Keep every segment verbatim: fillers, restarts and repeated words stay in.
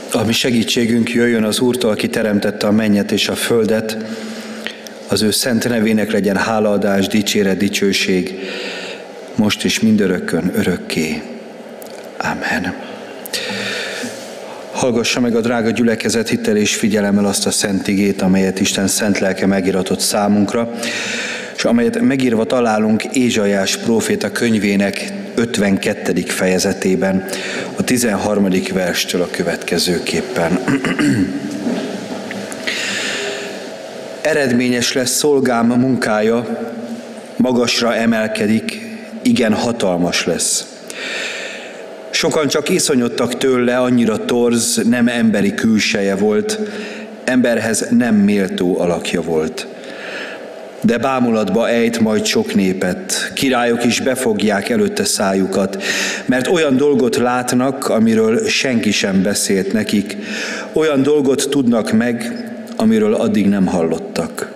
A mi segítségünk jöjjön az Úrtól, aki teremtette a mennyet és a földet. Az ő szent nevének legyen hálaadás, dicséret, dicsőség, most is mindörökkön, örökké. Amen. Hallgassa meg a drága gyülekezet hittel és figyelemmel azt a szent igét, amelyet Isten szent lelke megiratott számunkra, és amelyet megírva találunk Ézsaiás próféta könyvének ötvenkettedik fejezetében, a tizenharmadik verstől a következőképpen. Eredményes lesz szolgám munkája, magasra emelkedik, igen hatalmas lesz. Sokan csak iszonyodtak tőle, annyira torz, nem emberi külseje volt, emberhez nem méltó alakja volt. De bámulatba ejt majd sok népet, királyok is befogják előtte szájukat, mert olyan dolgot látnak, amiről senki sem beszélt nekik, olyan dolgot tudnak meg, amiről addig nem hallottak.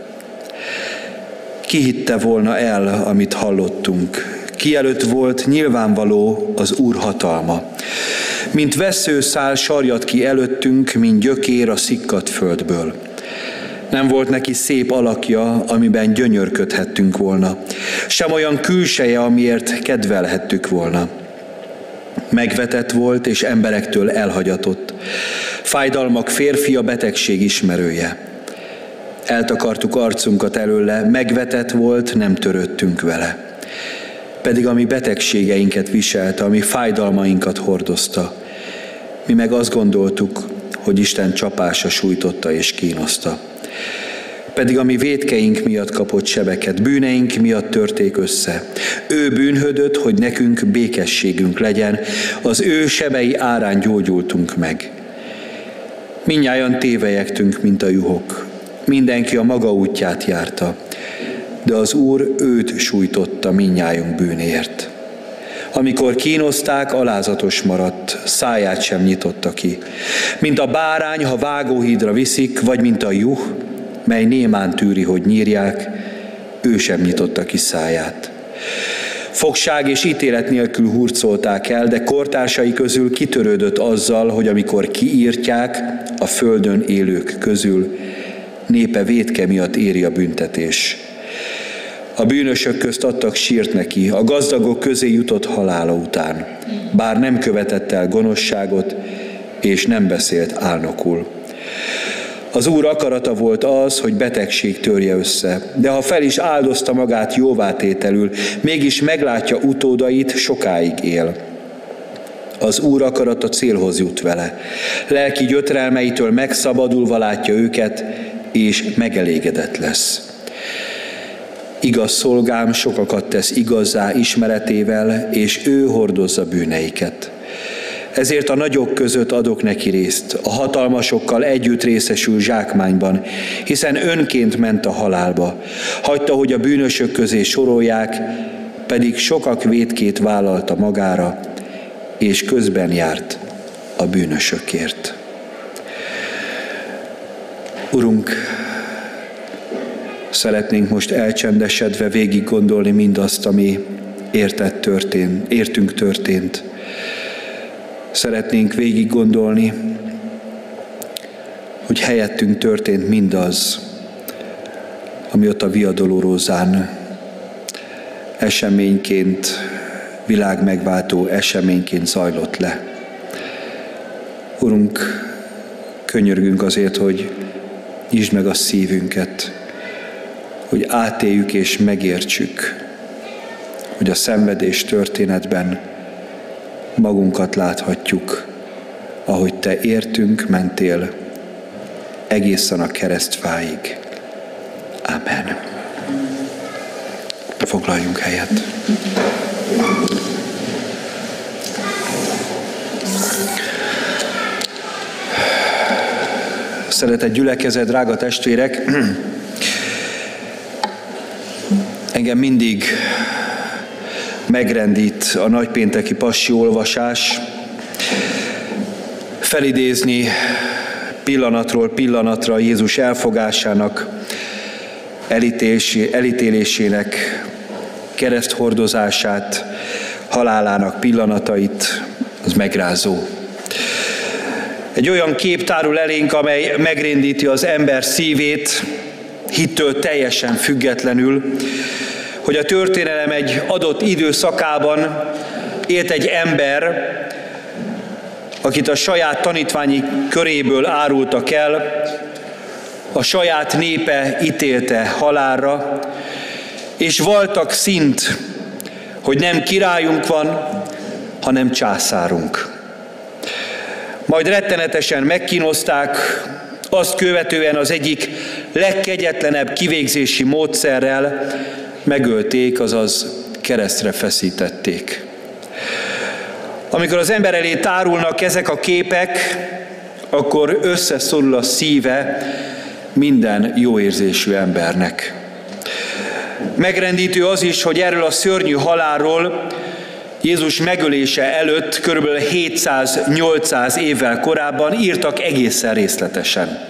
Ki hitte volna el, amit hallottunk? Ki előtt volt nyilvánvaló az Úr hatalma. Mint vesszőszál sarjad ki előttünk, mint gyökér a szikkadt földből. Nem volt neki szép alakja, amiben gyönyörködhettünk volna, sem olyan külseje, amiért kedvelhettük volna. Megvetett volt, és emberektől elhagyatott. Fájdalmak férfia, betegség ismerője. Eltakartuk arcunkat előle, megvetett volt, nem törődtünk vele. Pedig a mi betegségeinket viselte, a mi fájdalmainkat hordozta. Mi meg azt gondoltuk, hogy Isten csapása sújtotta és kínoszta. Pedig a mi vétkeink miatt kapott sebeket, bűneink miatt törték össze. Ő bűnhödött, hogy nekünk békességünk legyen, az ő sebei árán gyógyultunk meg. Mindnyájan tévejektünk, mint a juhok. Mindenki a maga útját járta, de az Úr őt sújtotta mindnyájunk bűnért. Amikor kínozták, alázatos maradt, száját sem nyitotta ki. Mint a bárány, ha vágóhídra viszik, vagy mint a juh, mely némán tűri, hogy nyírják, ő sem nyitotta ki száját. Fogság és ítélet nélkül hurcolták el, de kortársai közül kitörődött azzal, hogy amikor kiírtják a földön élők közül, népe vétke miatt éri a büntetés. A bűnösök közt adtak sírt neki, a gazdagok közé jutott halála után, bár nem követett el gonoszságot, és nem beszélt álnokul. Az Úr akarata volt az, hogy betegség törje össze, de ha fel is áldozta magát jóvátételül, mégis meglátja utódait, sokáig él. Az Úr akarata célhoz jut vele. Lelki gyötrelmeitől megszabadulva látja őket, és megelégedett lesz. Igaz szolgám sokakat tesz igazzá ismeretével, és ő hordozza bűneiket. Ezért a nagyok között adok neki részt, a hatalmasokkal együtt részesül zsákmányban, hiszen önként ment a halálba. Hagyta, hogy a bűnösök közé sorolják, pedig sokak vétkét vállalta magára, és közben járt a bűnösökért. Urunk, szeretnénk most elcsendesedve végig gondolni mindazt, ami értett történt, értünk történt. Szeretnénk végig gondolni, hogy helyettünk történt mindaz, ami ott a Via Dolorózán eseményként, világmegváltó eseményként zajlott le. Urunk, könyörgünk azért, hogy nyisd meg a szívünket, hogy átéljük és megértsük, hogy a szenvedés történetben magunkat láthatjuk, ahogy Te értünk mentél egészen a keresztfáig. Amen. Foglaljunk helyet. Szeretett gyülekezet, drága testvérek, engem mindig megrendít a nagypénteki passi olvasás, felidézni pillanatról pillanatra Jézus elfogásának, elítélésének, kereszthordozását, halálának pillanatait, az megrázó. Egy olyan kép tárul elénk, amely megréndíti az ember szívét, hittől teljesen függetlenül, hogy a történelem egy adott időszakában élt egy ember, akit a saját tanítványi köréből árultak el, a saját népe ítélte halálra, és valtak szint, hogy nem királyunk van, hanem császárunk. Majd rettenetesen megkínozták, azt követően az egyik legkegyetlenebb kivégzési módszerrel megölték, azaz keresztre feszítették. Amikor az ember elé tárulnak ezek a képek, akkor összeszorul a szíve minden jóérzésű embernek. Megrendítő az is, hogy erről a szörnyű halálról Jézus megölése előtt körülbelül hétszáz-nyolcszáz évvel korábban írtak egészen részletesen.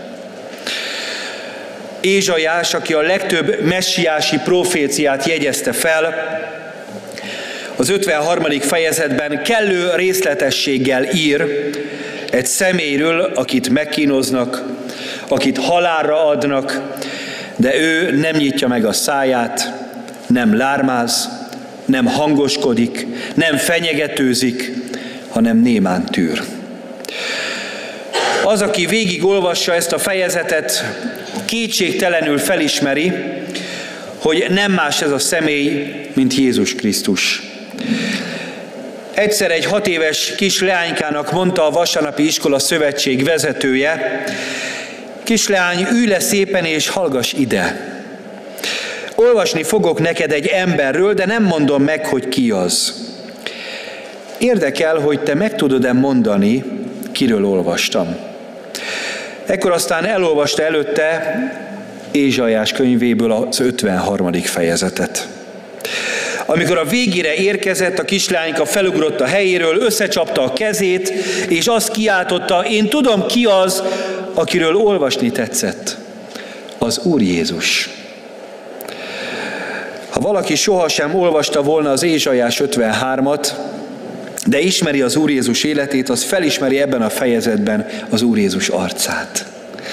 Ézsaiás, aki a legtöbb messiási proféciát jegyezte fel, az ötvenharmadik fejezetben kellő részletességgel ír egy személyről, akit megkínoznak, akit halálra adnak, de ő nem nyitja meg a száját, nem lármáz, nem hangoskodik, nem fenyegetőzik, hanem némán tűr. Az, aki végigolvassa ezt a fejezetet, kétségtelenül felismeri, hogy nem más ez a személy, mint Jézus Krisztus. Egyszer egy hat éves kis leánykának mondta a vasárnapi iskola szövetség vezetője: kisleány, ülj le szépen és hallgass ide. Olvasni fogok neked egy emberről, de nem mondom meg, hogy ki az. Érdekel, hogy te meg tudod-e mondani, kiről olvastam. Ekkor aztán elolvasta előtte Ézsaiás könyvéből az ötvenharmadik fejezetet. Amikor a végére érkezett, a kislányka felugrott a helyéről, összecsapta a kezét, és azt kiáltotta: én tudom, ki az, akiről olvasni tetszett. Az Úr Jézus. Ha valaki sohasem olvasta volna az Ézsaiás ötvenhármat, de ismeri az Úr Jézus életét, az felismeri ebben a fejezetben az Úr Jézus arcát.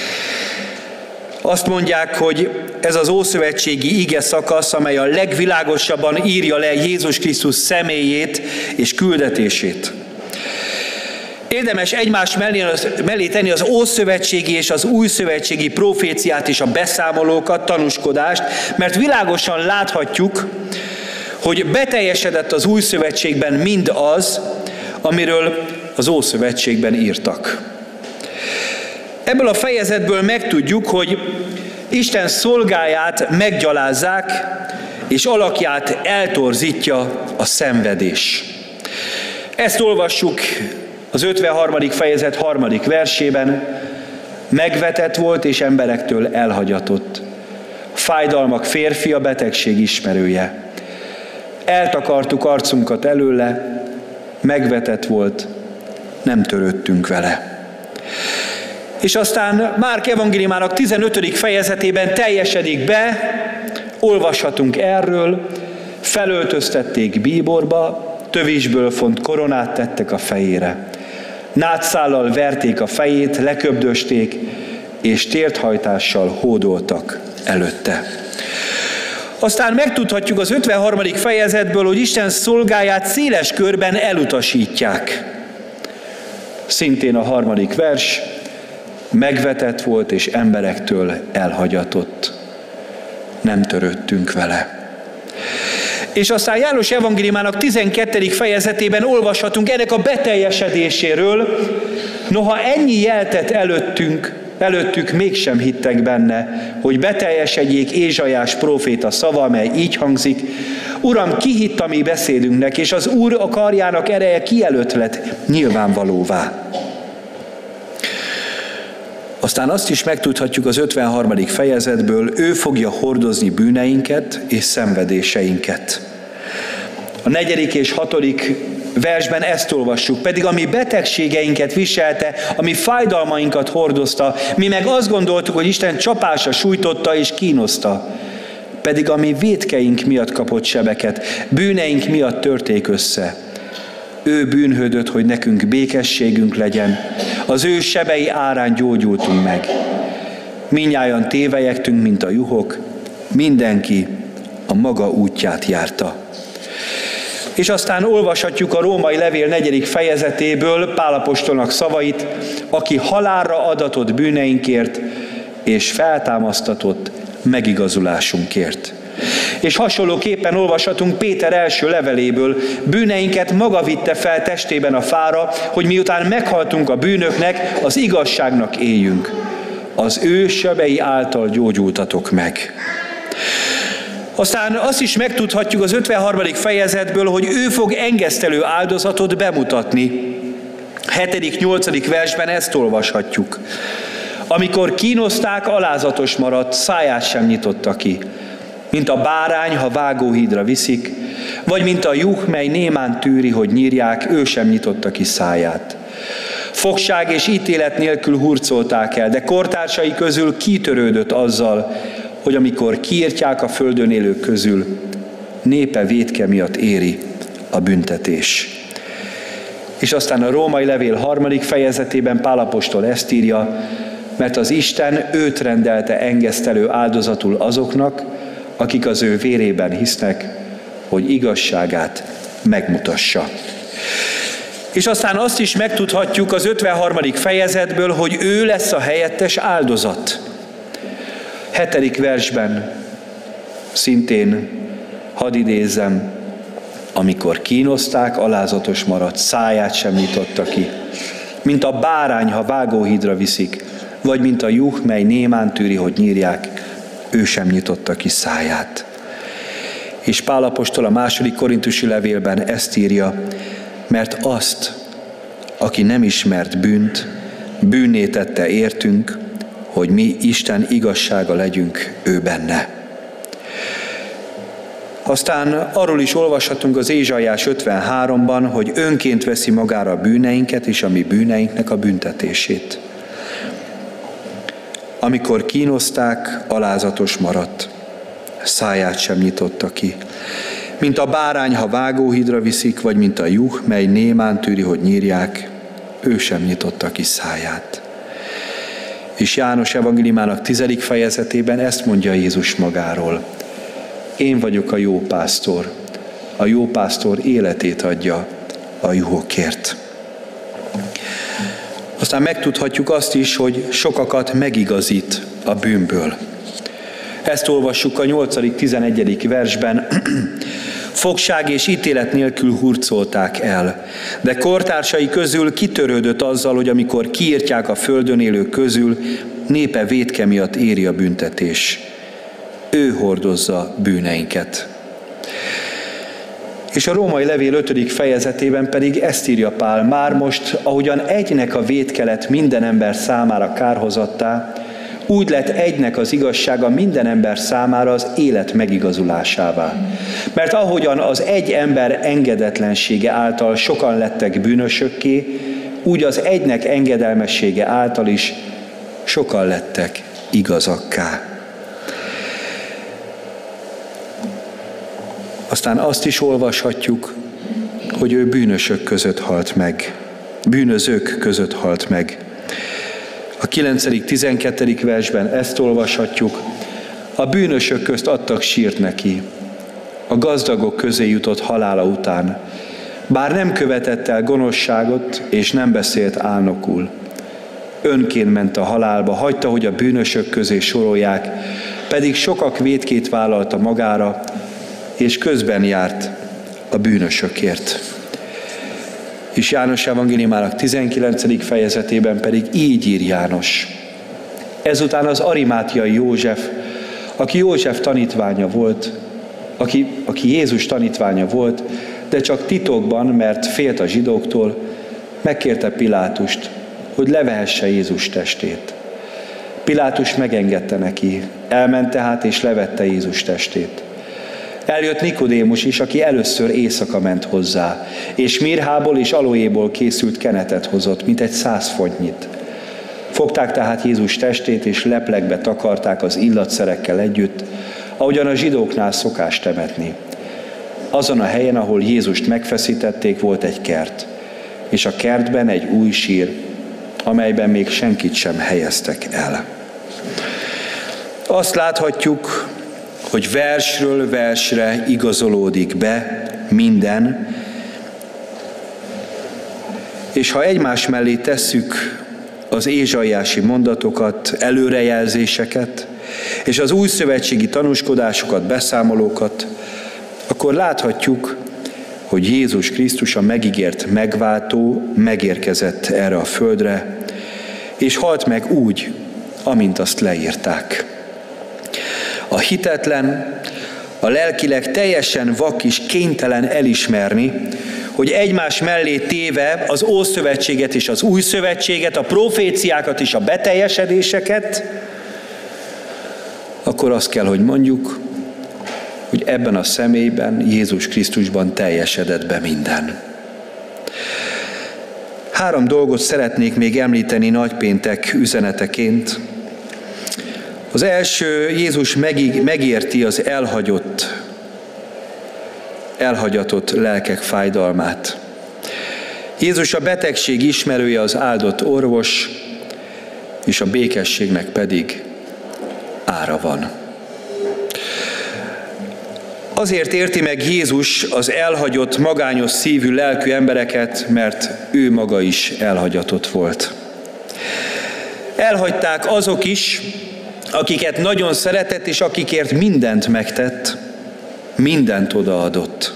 Azt mondják, hogy ez az ószövetségi ige szakasz, amely a legvilágosabban írja le Jézus Krisztus személyét és küldetését. Érdemes egymás mellé, mellé tenni az ószövetségi és az újszövetségi proféciát és a beszámolókat, tanúskodást, mert világosan láthatjuk, hogy beteljesedett az új szövetségben mind az, amiről az ószövetségben írtak. Ebből a fejezetből megtudjuk, hogy Isten szolgáját meggyalázzák, és alakját eltorzítja a szenvedés. Ezt olvassuk az ötvenharmadik fejezet harmadik versében: megvetett volt és emberektől elhagyatott. Fájdalmak férfi, a betegség ismerője. Eltakartuk arcunkat előle, megvetett volt, nem törődtünk vele. És aztán Márk evangéliumának tizenötödik fejezetében teljesedik be, olvashatunk erről: felöltöztették bíborba, tövisből font koronát tettek a fejére. Nátszállal verték a fejét, leköbdösték, és térthajtással hódoltak előtte. Aztán megtudhatjuk az ötvenharmadik fejezetből, hogy Isten szolgáját széles körben elutasítják. Szintén a harmadik vers: megvetett volt és emberektől elhagyatott. Nem törődtünk vele. És aztán János evangéliumának tizenkettedik fejezetében olvashatunk ennek a beteljesedéséről: noha ennyi jeltett előttünk, előttük mégsem hittek benne, hogy beteljesedjék Ézsaiás próféta szava, mely így hangzik: Uram, ki hitt a mi beszédünknek, és az Úr a karjának ereje kielőtt lett nyilvánvalóvá. Aztán azt is megtudhatjuk az ötvenharmadik fejezetből: ő fogja hordozni bűneinket és szenvedéseinket. A negyedik és hatodik versben ezt olvassuk: pedig a mi betegségeinket viselte, a mi fájdalmainkat hordozta, mi meg azt gondoltuk, hogy Isten csapása sújtotta és kínozta. Pedig a mi vétkeink miatt kapott sebeket, bűneink miatt törték össze. Ő bűnhődött, hogy nekünk békességünk legyen, az ő sebei árán gyógyultunk meg. Mindnyájan tévejektünk, mint a juhok, mindenki a maga útját járta. És aztán olvashatjuk a római levél negyedik fejezetéből Pál apostolnak szavait, aki halálra adatott bűneinkért, és feltámasztatott megigazulásunkért. És hasonlóképpen olvashatunk Péter első leveléből, bűneinket maga vitte fel testében a fára, hogy miután meghaltunk a bűnöknek, az igazságnak éljünk. Az ő sebei által gyógyultatok meg. Aztán azt is megtudhatjuk az ötvenharmadik fejezetből, hogy ő fog engesztelő áldozatot bemutatni. hetedik nyolcadik versben ezt olvashatjuk. Amikor kínozták, alázatos maradt, száját sem nyitotta ki. Mint a bárány, ha vágóhídra viszik, vagy mint a juh, mely némán tűri, hogy nyírják, ő sem nyitotta ki száját. Fogság és ítélet nélkül hurcolták el, de kortársai közül kitörődött azzal, hogy amikor kiírtják a földön élők közül, népe vétke miatt éri a büntetés. És aztán a római levél harmadik fejezetében Pál apostol ezt írja, mert az Isten őt rendelte engesztelő áldozatul azoknak, akik az ő vérében hisznek, hogy igazságát megmutassa. És aztán azt is megtudhatjuk az ötvenharmadik fejezetből, hogy ő lesz a helyettes áldozat. Hetedik versben szintén hadd idézzem, amikor kínozták, alázatos maradt, száját sem nyitotta ki. Mint a bárány, ha vágóhídra viszik, vagy mint a juh, mely némán tűri, hogy nyírják, ő sem nyitotta ki száját. És Pál apostol a második korintusi levélben ezt írja, mert azt, aki nem ismert bűnt, bűnné tette értünk, hogy mi Isten igazsága legyünk ő benne. Aztán arról is olvashatunk az Ézsaiás ötvenháromban, hogy önként veszi magára a bűneinket és a mi bűneinknek a büntetését. Amikor kínozták, alázatos maradt, száját sem nyitotta ki. Mint a bárány, ha vágóhídra viszik, vagy mint a juh, mely némán tűri, hogy nyírják, ő sem nyitotta ki száját. És János evangéliumának tizedik fejezetében ezt mondja Jézus magáról. Én vagyok a jó pásztor. A jó pásztor életét adja a juhokért. Aztán megtudhatjuk azt is, hogy sokakat megigazít a bűnből. Ezt olvassuk a nyolcadik tizenegyedik versben. Fogság és ítélet nélkül hurcolták el, de kortársai közül kitörődött azzal, hogy amikor kiírtják a földön élők közül, népe vétke miatt éri a büntetés. Ő hordozza bűneinket. És a római levél ötödik fejezetében pedig ezt írja Pál, már most, ahogyan egynek a vétke lett minden ember számára kárhozattá, úgy lett egynek az igazsága minden ember számára az élet megigazulásává. Mert ahogyan az egy ember engedetlensége által sokan lettek bűnösökké, úgy az egynek engedelmessége által is sokan lettek igazakká. Aztán azt is olvashatjuk, hogy ő bűnösök között halt meg, bűnözők között halt meg. A kilencedik tizenkettedik versben ezt olvashatjuk, a bűnösök közt adtak sírt neki, a gazdagok közé jutott halála után, bár nem követett el gonoszságot, és nem beszélt álnokul. Önként ment a halálba, hagyta, hogy a bűnösök közé sorolják, pedig sokak vétkét vállalta magára, és közben járt a bűnösökért. És János evangéliumának tizenkilencedik fejezetében pedig így ír János. Ezután az arimátiai József, aki József tanítványa volt, aki, aki Jézus tanítványa volt, de csak titokban, mert félt a zsidóktól, megkérte Pilátust, hogy levehesse Jézus testét. Pilátus megengedte neki, elment tehát és levette Jézus testét. Eljött Nikodémus is, aki először éjszaka ment hozzá, és mirhából és aloéból készült kenetet hozott, mint egy száz fontnyit. Fogták tehát Jézus testét, és leplekbe takarták az illatszerekkel együtt, ahogyan a zsidóknál szokás temetni. azon a helyen, ahol Jézust megfeszítették, volt egy kert, és a kertben egy új sír, amelyben még senkit sem helyeztek el. Azt láthatjuk, hogy versről versre igazolódik be minden, és ha egymás mellé tesszük az ézsaiási mondatokat, előrejelzéseket, és az újszövetségi tanúskodásokat, beszámolókat, akkor láthatjuk, hogy Jézus Krisztus, a megígért megváltó megérkezett erre a földre, és halt meg úgy, amint azt leírták. A hitetlen, a lelkileg teljesen vak is kénytelen elismerni, hogy egymás mellé téve az Ószövetséget és az Új Szövetséget, a proféciákat és a beteljesedéseket, akkor azt kell, hogy mondjuk, hogy ebben a személyben, Jézus Krisztusban teljesedett be minden. Három dolgot szeretnék még említeni nagypéntek üzeneteként. Az első, Jézus megérti az elhagyott, elhagyatott lelkek fájdalmát. Jézus a betegség ismerője, az áldott orvos, és a békességnek pedig ára van. Azért érti meg Jézus az elhagyott, magányos szívű, lelkű embereket, mert ő maga is elhagyatott volt. Elhagyták azok is, akiket nagyon szeretett, és akikért mindent megtett, mindent odaadott.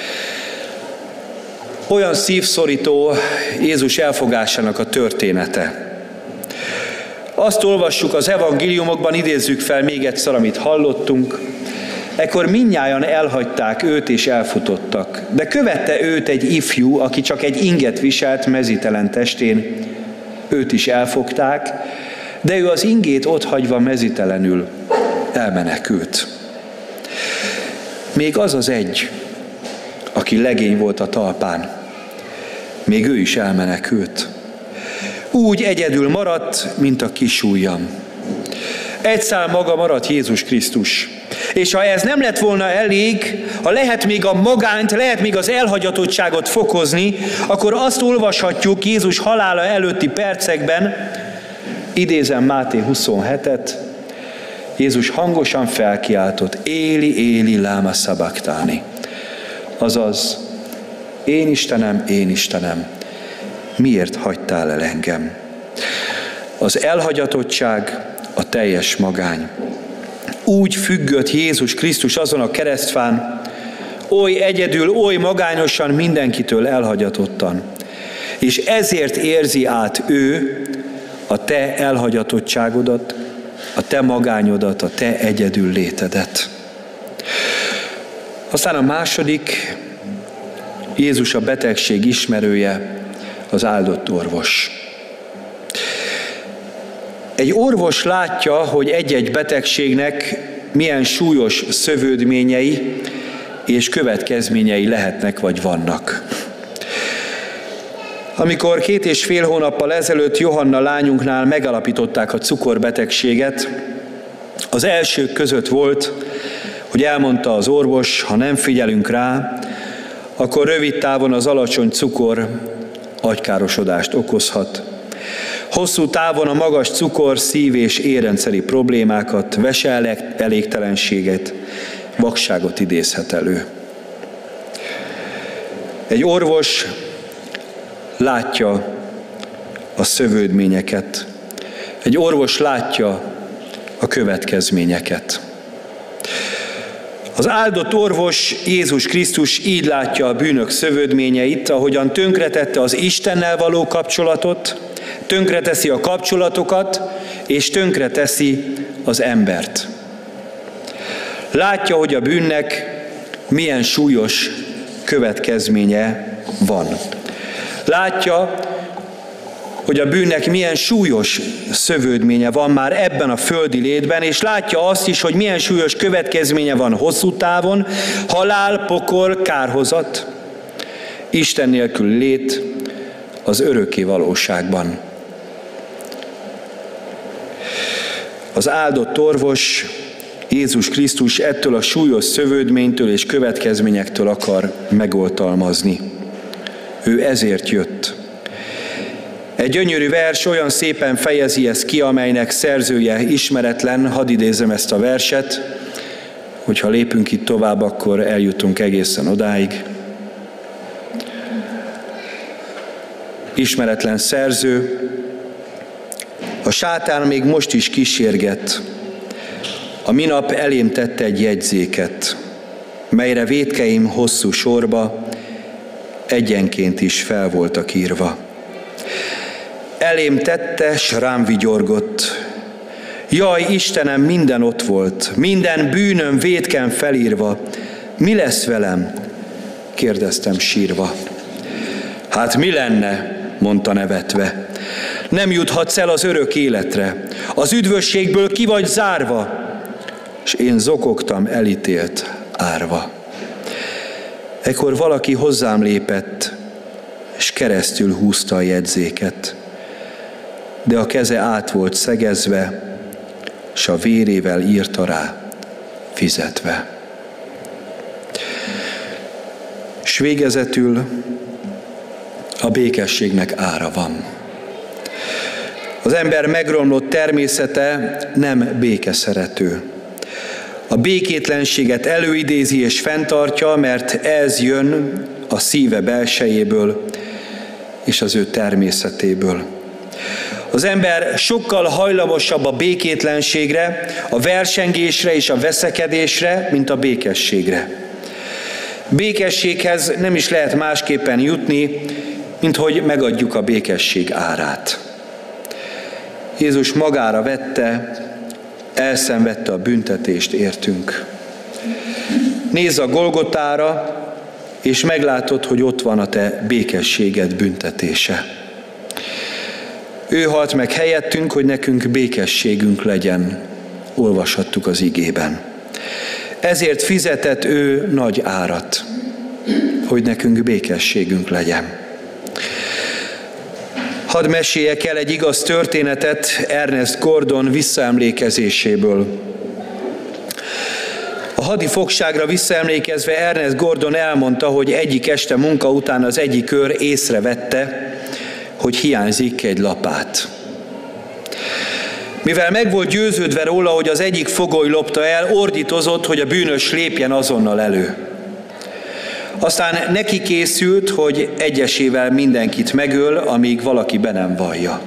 Olyan szívszorító Jézus elfogásának a története. Azt olvassuk az evangéliumokban, idézzük fel még egyszer, amit hallottunk. Ekkor mindnyájan elhagyták őt és elfutottak, de követte őt egy ifjú, aki csak egy inget viselt mezítelen testén. Őt is elfogták, de ő az ingét otthagyva mezitelenül elmenekült. Még az az egy, aki legény volt a talpán, még ő is elmenekült. Úgy egyedül maradt, mint a kis ujjam. Egy szál maga maradt Jézus Krisztus. És ha ez nem lett volna elég, ha lehet még a magányt, lehet még az elhagyatottságot fokozni, akkor azt olvashatjuk Jézus halála előtti percekben, idézem Máté huszonhetet, Jézus hangosan felkiáltott, Éli, Éli, láma szabaktáni. Azaz, én Istenem, én Istenem, miért hagytál el engem? Az elhagyatottság, a teljes magány. Úgy függött Jézus Krisztus azon a keresztfán, oly egyedül, oly magányosan, mindenkitől elhagyatottan. És ezért érzi át ő a te elhagyatottságodat, a te magányodat, a te egyedül létedet. Aztán a második, Jézus a betegség ismerője, az áldott orvos. Egy orvos látja, hogy egy-egy betegségnek milyen súlyos szövődményei és következményei lehetnek vagy vannak. Amikor két és fél hónappal ezelőtt Johanna lányunknál megalapították a cukorbetegséget, az elsők között volt, hogy elmondta az orvos, ha nem figyelünk rá, akkor rövid távon az alacsony cukor agykárosodást okozhat. Hosszú távon a magas cukor szív- és érrendszeri problémákat, veseelégtelenséget, vakságot idézhet elő. Egy orvos látja a szövődményeket. Egy orvos látja a következményeket. Az áldott orvos, Jézus Krisztus így látja a bűnök szövődményeit, ahogyan tönkretette az Istennel való kapcsolatot, tönkreteszi a kapcsolatokat, és tönkreteszi az embert. Látja, hogy a bűnnek milyen súlyos következménye van. Látja, hogy a bűnnek milyen súlyos szövődménye van már ebben a földi létben, és látja azt is, hogy milyen súlyos következménye van hosszú távon, halál, pokol, kárhozat, Isten nélkül lét az örökké valóságban. Az áldott orvos Jézus Krisztus ettől a súlyos szövődménytől és következményektől akar megoltalmazni. Ő ezért jött. Egy gyönyörű vers olyan szépen fejezi ezt ki, amelynek szerzője ismeretlen, hadd idézem ezt a verset, hogyha lépünk itt tovább, akkor eljutunk egészen odáig. Ismeretlen szerző, a sátán még most is kísérget. A minap elém tette egy jegyzéket, melyre vétkeim hosszú sorba egyenként is fel voltak írva. Elém tette, s rám vigyorgott. Jaj, Istenem, minden ott volt, minden bűnöm vétken felírva. Mi lesz velem? Kérdeztem sírva. Hát mi lenne? Mondta nevetve. Nem juthatsz el az örök életre, az üdvösségből ki vagy zárva. És én zokogtam elítélt árva. Ekkor valaki hozzám lépett, és keresztül húzta a jegyzéket. De a keze át volt szegezve, s a vérével írta rá, fizetve. S végezetül a békességnek ára van. Az ember megromlott természete nem békeszerető. A békétlenséget előidézi és fenntartja, mert ez jön a szíve belsejéből és az ő természetéből. Az ember sokkal hajlamosabb a békétlenségre, a versengésre és a veszekedésre, mint a békességre. Békességhez nem is lehet másképpen jutni, mint hogy megadjuk a békesség árát. Jézus magára vette, elszenvedte a büntetést értünk. Nézz a Golgotára, és meglátod, hogy ott van a te békességed büntetése. Ő halt meg helyettünk, hogy nekünk békességünk legyen, olvashattuk az igében. Ezért fizetett ő nagy árat, hogy nekünk békességünk legyen. Hadd meséljek el egy igaz történetet Ernest Gordon visszaemlékezéséből. A hadi fogságra visszaemlékezve Ernest Gordon elmondta, hogy egyik este munka után az egyik őr észrevette, hogy hiányzik egy lapát. Mivel meg volt győződve róla, hogy az egyik fogoly lopta el, ordítozott, hogy a bűnös lépjen azonnal elő. Aztán neki készült, hogy egyesével mindenkit megöl, amíg valaki be nem vallja.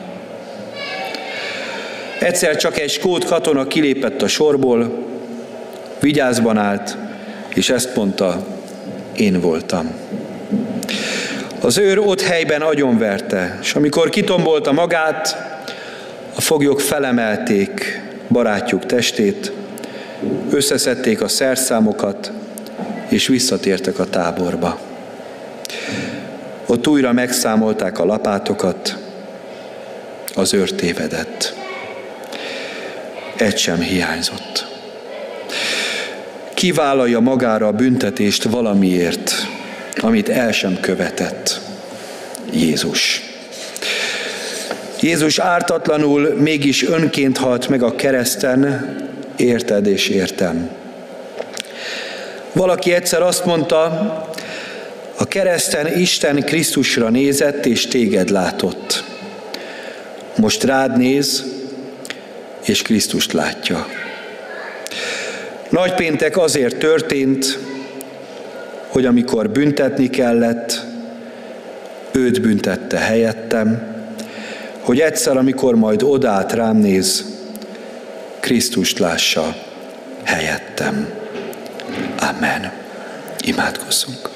Egyszer csak egy skót katona kilépett a sorból, vigyázban állt, és ezt mondta, én voltam. Az őr ott helyben agyonverte, és amikor kitombolta magát, a foglyok felemelték barátjuk testét, összeszedték a szerszámokat, és visszatértek a táborba. Ott újra megszámolták a lapátokat, az őr tévedett. Egy sem hiányzott. Ki vállalja magára a büntetést valamiért, amit el sem követett? Jézus. Jézus ártatlanul mégis önként halt meg a kereszten, érted és értem. Valaki egyszer azt mondta, a kereszten Isten Krisztusra nézett, és téged látott. Most rád néz, és Krisztust látja. Nagypéntek azért történt, hogy amikor büntetni kellett, őt büntette helyettem, hogy egyszer, amikor majd odállt rám néz, Krisztust lássa helyettem. Amen. Imádkozzunk.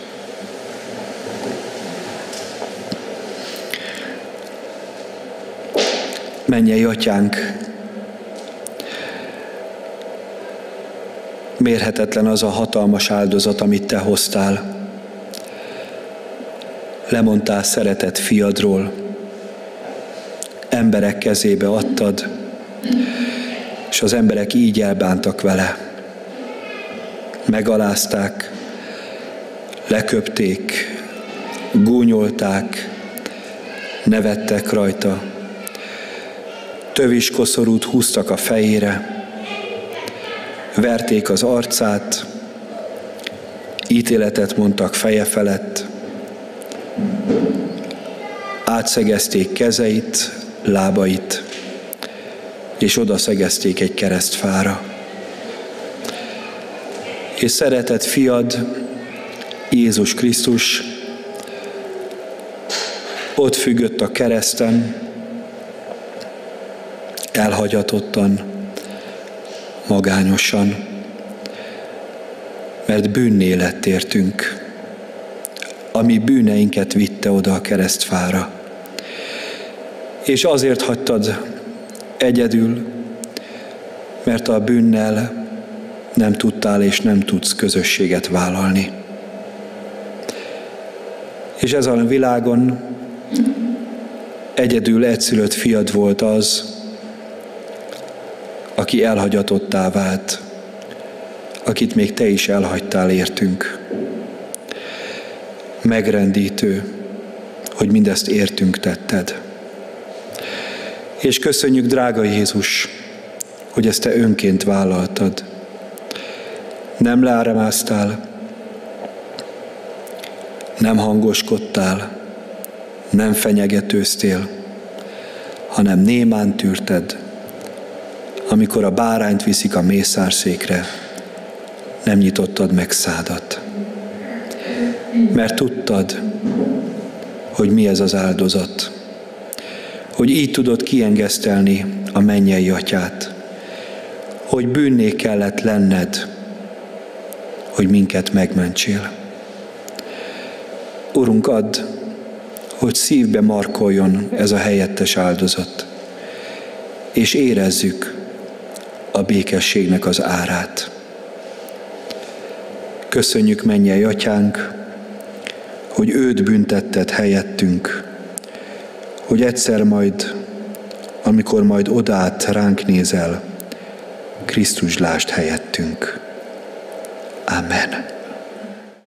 Mennyei Atyánk, mérhetetlen az a hatalmas áldozat, amit Te hoztál. Lemondtál szeretett fiadról, emberek kezébe adtad, és az emberek így elbántak vele. Megalázták, leköpték, gúnyolták, nevettek rajta, tövis koszorút húztak a fejére, verték az arcát, ítéletet mondtak feje felett, átszegezték kezeit, lábait, és odaszegezték egy keresztfára. És szeretett fiad, Jézus Krisztus ott függött a kereszten, elhagyatottan, magányosan, mert bűnné lett értünk, ami bűneinket vitte oda a keresztfára. És azért hagytad egyedül, mert a bűnnel nem tudtál és nem tudsz közösséget vállalni. És ezen a világon egyedül egyszülött fiad volt az, aki elhagyatottá vált, akit még te is elhagytál értünk. Megrendítő, hogy mindezt értünk tetted. És köszönjük, drága Jézus, hogy ezt te önként vállaltad. Nem leáramáztál, nem hangoskodtál, nem fenyegetőztél, hanem némán tűrted, amikor a bárányt viszik a mészárszékre, nem nyitottad meg szádat. Mert tudtad, hogy mi ez az áldozat, hogy így tudod kiengesztelni a mennyei atyát, hogy bűnné kellett lenned, hogy minket megmentsél. Urunk, add, hogy szívbe markoljon ez a helyettes áldozat, és érezzük a békességnek az árát. Köszönjük, mennyei atyánk, hogy őt büntetted helyettünk, hogy egyszer majd, amikor majd odát ránk nézel, Krisztus lásd helyettünk. Amen.